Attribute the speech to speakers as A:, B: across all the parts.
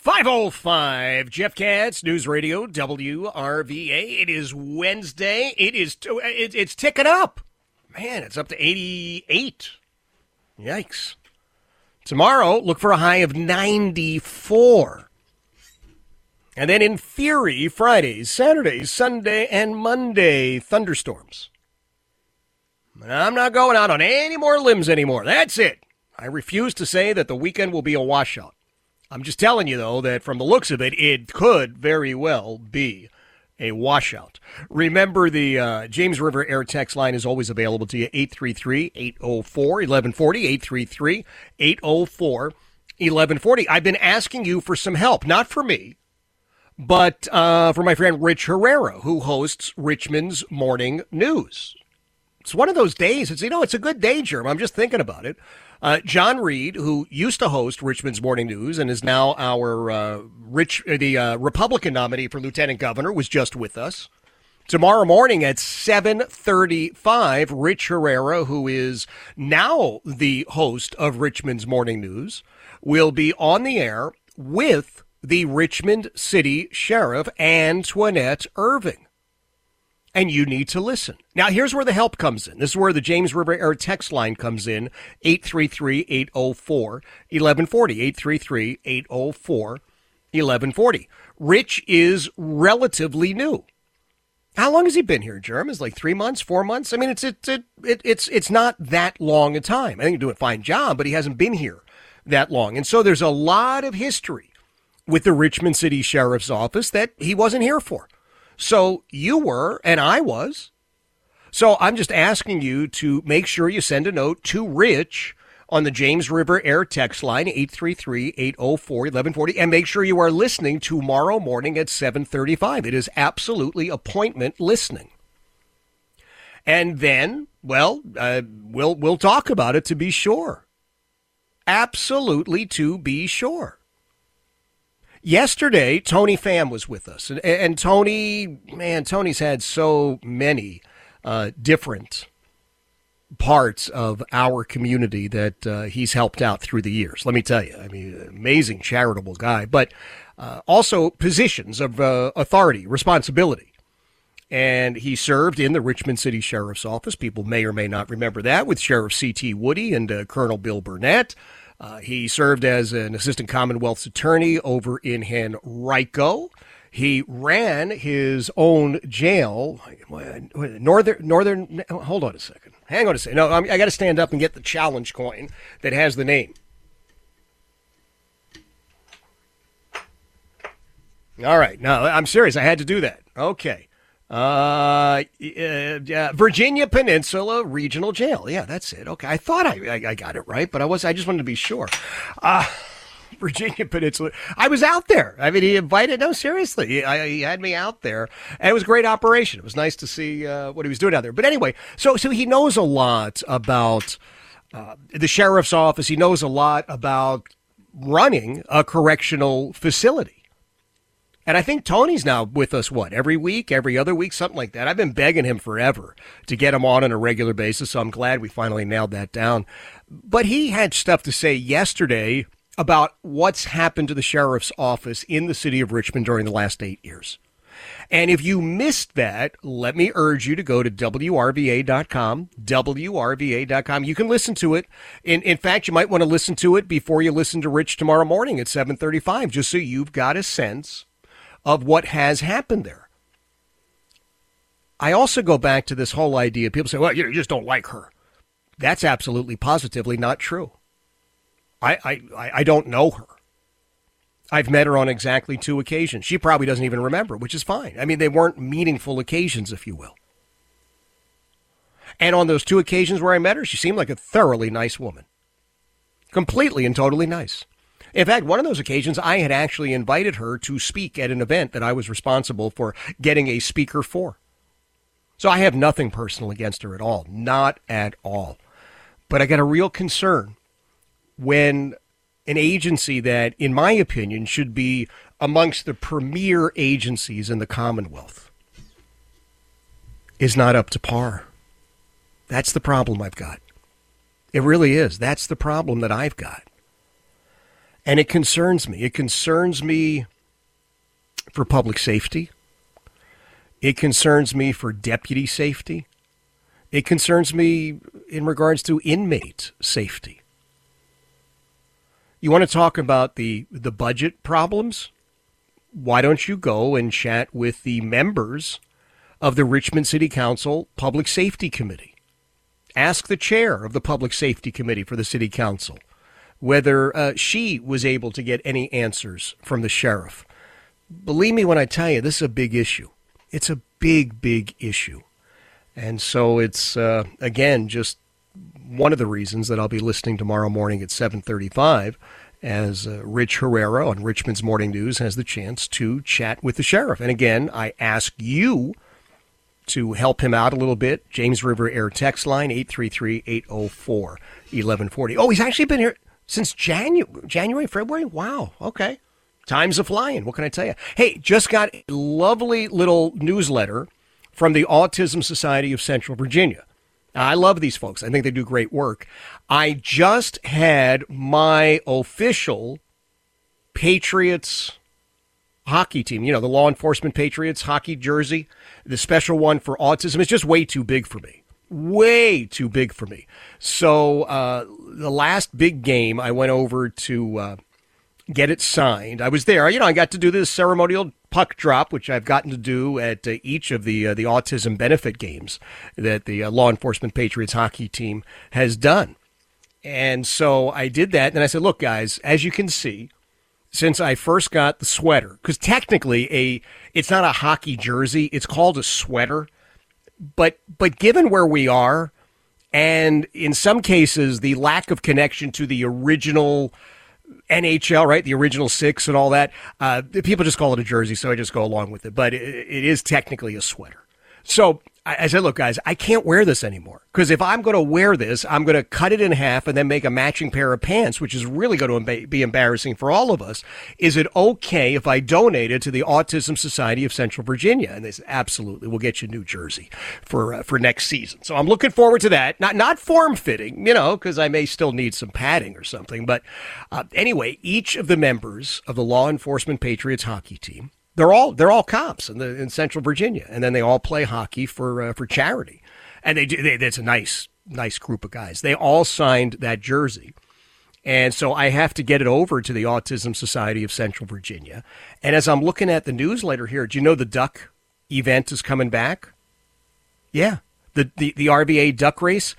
A: 5:05, Jeff Katz, News Radio, WRVA. It is Wednesday. It's ticking up. Man, it's up to 88. Yikes. Tomorrow, look for a high of 94. And then in theory, Fridays, Saturdays, Sunday, and Monday, thunderstorms. And I'm not going out on any more limbs anymore. That's it. I refuse to say that the weekend will be a washout. I'm just telling you, though, that from the looks of it, it could very well be a washout. Remember, the James River Air Text line is always available to you, 833-804-1140, 833-804-1140. I've been asking you for some help, not for me, but for my friend Rich Herrera, who hosts Richmond's Morning News. It's one of those days. It's a good day, Jerm. I'm just thinking about it. John Reed, who used to host Richmond's Morning News and is now our Republican nominee for lieutenant governor, was just with us. Tomorrow morning at 7:35, Rich Herrera, who is now the host of Richmond's Morning News, will be on the air with the Richmond City Sheriff, Antoinette Irving. And you need to listen. Now, here's where the help comes in. This is where the James River Air Text line comes in, 833-804-1140, 833-804-1140. Rich is relatively new. How long has he been here, Jerm? It's like 3 months, 4 months? I mean, it's not that long a time. I think he's doing a fine job, but he hasn't been here that long. And so there's a lot of history with the Richmond City Sheriff's Office that he wasn't here for. So you were, and I was. So I'm just asking you to make sure you send a note to Rich on the James River Air Text line, 833-804-1140, and make sure you are listening tomorrow morning at 7:35. It is absolutely appointment listening. And then, well, we'll talk about it to be sure. Absolutely to be sure. Yesterday, Tony Pham was with us, and Tony, man, Tony's had so many different parts of our community that he's helped out through the years. Let me tell you, I mean, amazing charitable guy, but also positions of authority, responsibility. And he served in the Richmond City Sheriff's Office. People may or may not remember that, with Sheriff C.T. Woody and Colonel Bill Burnett. He served as an assistant Commonwealth's attorney over in Henrico. He ran his own jail, Northern, hold on a second. Hang on a second. No, I got to stand up and get the challenge coin that has the name. All right. No, I'm serious. I had to do that. Okay. Virginia Peninsula Regional Jail. Yeah, that's it. Okay. I thought I got it right, but I just wanted to be sure. Virginia Peninsula. I was out there. I mean, he invited, no, seriously. He had me out there, and it was a great operation. It was nice to see what he was doing out there. But anyway, so he knows a lot about the sheriff's office. He knows a lot about running a correctional facility. And I think Tony's now with us, every week, every other week, something like that. I've been begging him forever to get him on a regular basis, so I'm glad we finally nailed that down. But he had stuff to say yesterday about what's happened to the sheriff's office in the city of Richmond during the last 8 years. And if you missed that, let me urge you to go to WRVA.com, WRVA.com. You can listen to it. In fact, you might want to listen to it before you listen to Rich tomorrow morning at 7:35, just so you've got a sense of what has happened there. I also go back to this whole idea. People say, well, you just don't like her. That's absolutely positively not true. I don't know her. I've met her on exactly 2 occasions. She probably doesn't even remember, which is fine. I mean, they weren't meaningful occasions, if you will. And on those 2 occasions where I met her, she seemed like a thoroughly nice woman. Completely and totally nice. In fact, one of those occasions, I had actually invited her to speak at an event that I was responsible for getting a speaker for. So I have nothing personal against her at all. Not at all. But I got a real concern when an agency that, in my opinion, should be amongst the premier agencies in the Commonwealth is not up to par. That's the problem I've got. It really is. That's the problem that I've got. And it concerns me. It concerns me for public safety. It concerns me for deputy safety. It concerns me in regards to inmate safety. You want to talk about the budget problems? Why don't you go and chat with the members of the Richmond City Council Public Safety Committee? Ask the chair of the Public Safety Committee for the City Council whether she was able to get any answers from the sheriff. Believe me when I tell you, this is a big issue. It's a big, big issue. And so it's, again, just one of the reasons that I'll be listening tomorrow morning at 7:35 as Rich Herrera on Richmond's Morning News has the chance to chat with the sheriff. And again, I ask you to help him out a little bit. James River Air text line, 833-804-1140. Oh, he's actually been here since January, February? Wow, okay. Time's a-flying. What can I tell you? Hey, just got a lovely little newsletter from the Autism Society of Central Virginia. Now, I love these folks. I think they do great work. I just had my official Patriots hockey team, the law enforcement Patriots hockey jersey, the special one for autism. It's just way too big for me. Way too big for me. So the last big game, I went over to get it signed. I was there. I got to do this ceremonial puck drop, which I've gotten to do at each of the autism benefit games that the law enforcement Patriots hockey team has done. And so I did that. And I said, look, guys, as you can see, since I first got the sweater, because technically it's not a hockey jersey, it's called a sweater. But given where we are, and in some cases, the lack of connection to the original NHL, right, the original six and all that, people just call it a jersey, so I just go along with it. But it is technically a sweater. So I said, look, guys, I can't wear this anymore. Because if I'm going to wear this, I'm going to cut it in half and then make a matching pair of pants, which is really going to be embarrassing for all of us. Is it okay if I donate it to the Autism Society of Central Virginia? And they said, absolutely. We'll get you a new jersey for next season. So I'm looking forward to that. Not form-fitting, because I may still need some padding or something. But anyway, each of the members of the Law Enforcement Patriots hockey team, they're all cops in Central Virginia, and then they all play hockey for charity, and it's a nice group of guys. They all signed that jersey, and so I have to get it over to the Autism Society of Central Virginia. And as I'm looking at the newsletter here, do you know the duck event is coming back? Yeah, the RVA duck race.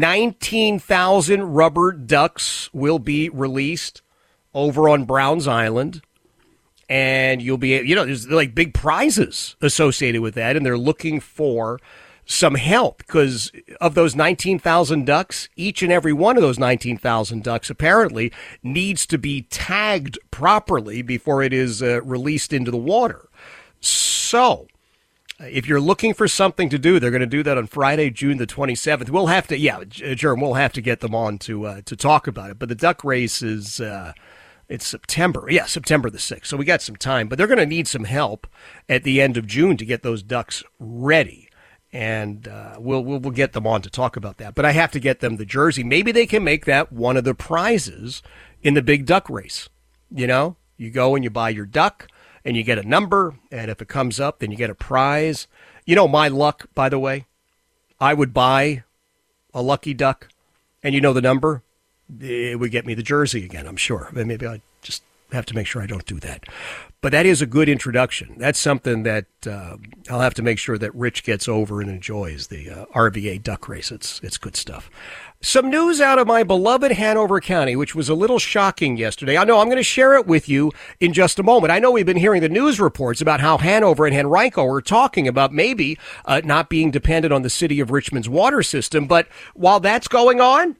A: 19,000 rubber ducks will be released over on Browns Island. And you'll be, there's like big prizes associated with that. And they're looking for some help because of those 19,000 ducks, each and every one of those 19,000 ducks apparently needs to be tagged properly before it is released into the water. So if you're looking for something to do, they're going to do that on Friday, June the 27th. We'll have to, Jerm, we'll have to get them on to talk about it. But the duck race is, it's September. Yeah, September the 6th. So we got some time, but they're going to need some help at the end of June to get those ducks ready. And we'll get them on to talk about that. But I have to get them the jersey. Maybe they can make that one of the prizes in the big duck race. You go and you buy your duck and you get a number. And if it comes up, then you get a prize. My luck, by the way, I would buy a lucky duck and the number. It would get me the jersey again, I'm sure. Maybe I just have to make sure I don't do that. But that is a good introduction. That's something that I'll have to make sure that Rich gets over and enjoys, the RVA duck race. It's good stuff. Some news out of my beloved Hanover County, which was a little shocking yesterday. I know I'm going to share it with you in just a moment. I know we've been hearing the news reports about how Hanover and Henrico are talking about maybe not being dependent on the city of Richmond's water system. But while that's going on,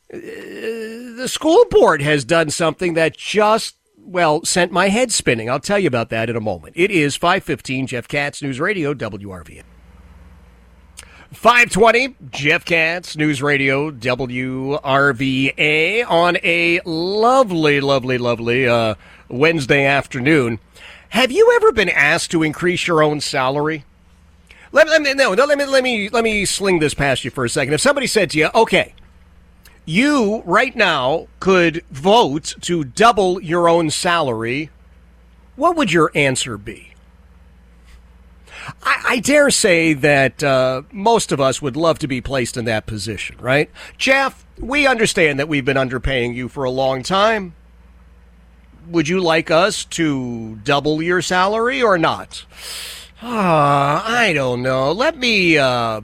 A: the school board has done something that just, sent my head spinning. I'll tell you about that in a moment. It is 5:15, Jeff Katz, News Radio, WRVA. 5:20, Jeff Katz, News Radio, WRVA, on a lovely, lovely, lovely Wednesday afternoon. Have you ever been asked to increase your own salary? Let me sling this past you for a second. If somebody said to you, okay, you right now could vote to double your own salary, what would your answer be? I dare say that most of us would love to be placed in that position, right? Jeff, we understand that we've been underpaying you for a long time. Would you like us to double your salary or not? I don't know. Let me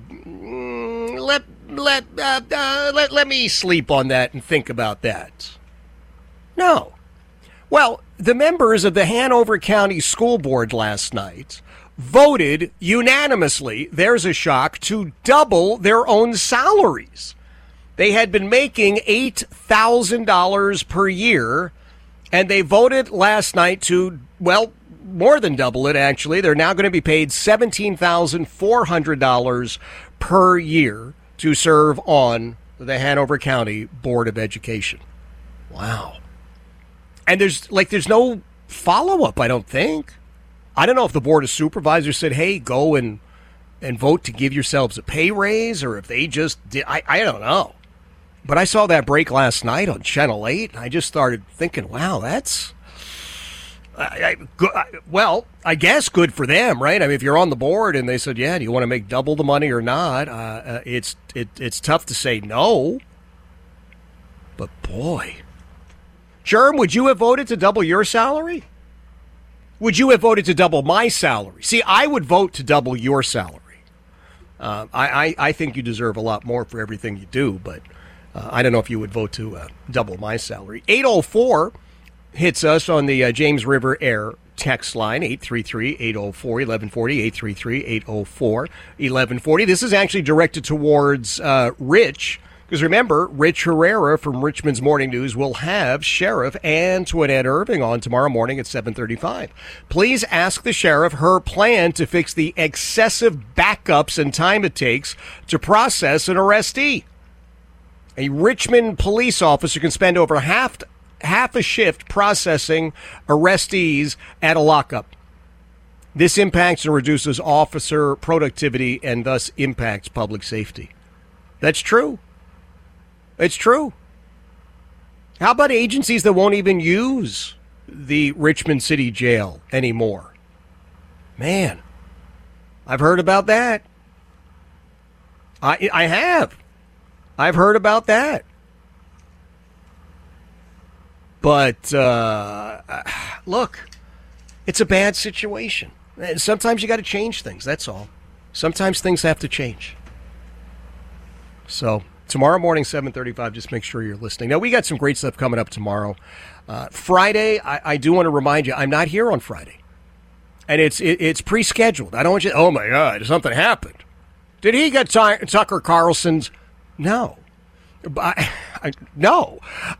A: let me sleep on that and think about that. No. Well, the members of the Hanover County School Board last night voted unanimously, there's a shock, to double their own salaries. They had been making $8,000 per year, and they voted last night to, well, more than double it, actually. They're now going to be paid $17,400 per year to serve on the Hanover County Board of Education. Wow. And there's no follow-up, I don't think. I don't know if the Board of Supervisors said, hey, go and vote to give yourselves a pay raise, or if they just did. I don't know. But I saw that break last night on Channel 8, and I just started thinking, wow, that's, well, I guess good for them, right? I mean, if you're on the board and they said, yeah, do you want to make double the money or not? It's tough to say no. But boy. Germ, would you have voted to double your salary? Would you have voted to double my salary? See, I would vote to double your salary. I think you deserve a lot more for everything you do, but I don't know if you would vote to double my salary. 804 hits us on the James River Air text line, 833-804-1140, 833-804-1140. This is actually directed towards Rich, because remember, Rich Herrera from Richmond's Morning News will have Sheriff Antoinette Irving on tomorrow morning at 7:35. Please ask the sheriff her plan to fix the excessive backups and time it takes to process an arrestee. A Richmond police officer can spend over half a shift processing arrestees at a lockup. This impacts and reduces officer productivity and thus impacts public safety. That's true. It's true. How about agencies that won't even use the Richmond City Jail anymore? Man, I've heard about that. I have. I've heard about that. But, look, it's a bad situation. Sometimes you got to change things, that's all. Sometimes things have to change. So, tomorrow morning, 7:35, just make sure you're listening. Now, we got some great stuff coming up tomorrow. Friday, I do want to remind you, I'm not here on Friday. And it's pre-scheduled. I don't want you, oh my God, something happened. Did he get Tucker Carlson's? No. No.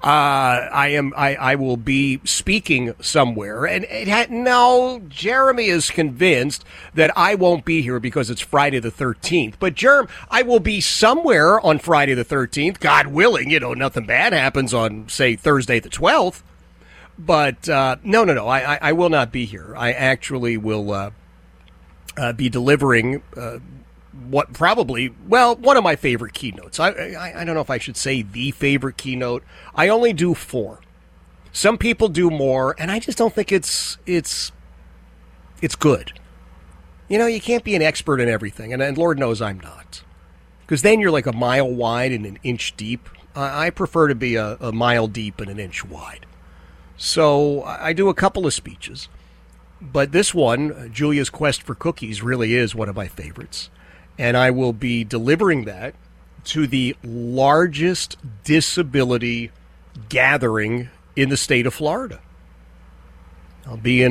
A: I will be speaking somewhere, and Jeremy is convinced that I won't be here because it's Friday the 13th. But Jerm, I will be somewhere on Friday the 13th, God willing. Nothing bad happens on, say, Thursday the 12th. But no. I will not be here. I actually will be delivering one of my favorite keynotes. I don't know if I should say the favorite keynote. I only do 4. Some people do more, and I just don't think it's good. You can't be an expert in everything, and Lord knows I'm not. Because then you're like a mile wide and an inch deep. I prefer to be a mile deep and an inch wide. So I do a couple of speeches. But this one, Julia's Quest for Cookies, really is one of my favorites. And I will be delivering that to the largest disability gathering in the state of Florida. I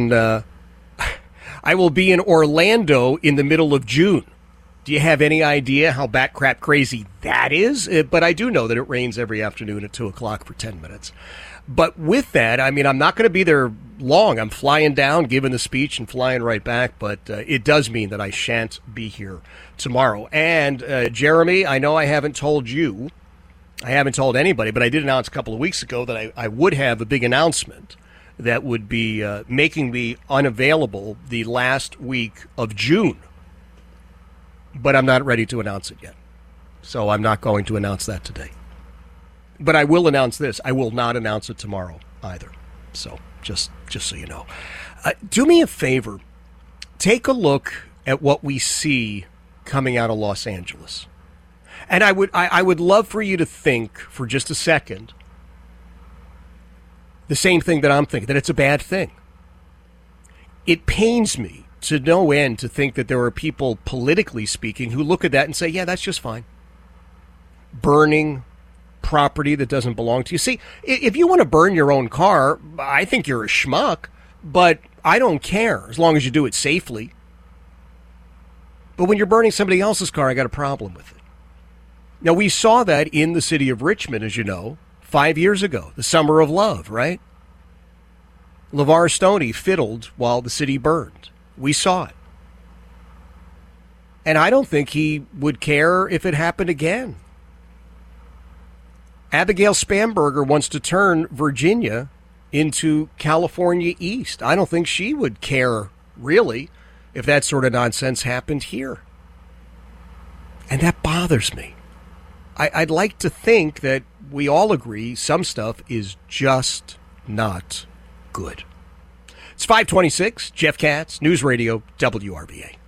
A: will be in Orlando in the middle of June. Do you have any idea how bat crap crazy that is? But I do know that it rains every afternoon at 2 o'clock for 10 minutes. But with that, I'm not going to be there long. I'm flying down, giving the speech, and flying right back. But it does mean that I shan't be here tomorrow. And Jeremy, I know I haven't told you. I haven't told anybody, but I did announce a couple of weeks ago that I would have a big announcement that would be making me unavailable the last week of June. But I'm not ready to announce it yet. So I'm not going to announce that today. But I will announce this. I will not announce it tomorrow either. So just so you know. Do me a favor. Take a look at what we see coming out of Los Angeles. And I would love for you to think for just a second the same thing that I'm thinking, that it's a bad thing. It pains me to no end to think that there are people, politically speaking, who look at that and say, yeah, that's just fine. Burning property that doesn't belong to you. See, if you want to burn your own car, I think you're a schmuck, but I don't care as long as you do it safely. But when you're burning somebody else's car, I got a problem with it. Now, we saw that in the city of Richmond, as you know, 5 years ago, the Summer of Love, right? LeVar Stoney fiddled while the city burned. We saw it. And I don't think he would care if it happened again. Abigail Spanberger wants to turn Virginia into California East. I don't think she would care, really, if that sort of nonsense happened here. And that bothers me. I'd like to think that we all agree some stuff is just not good. It's 526, Jeff Katz, News Radio, WRVA.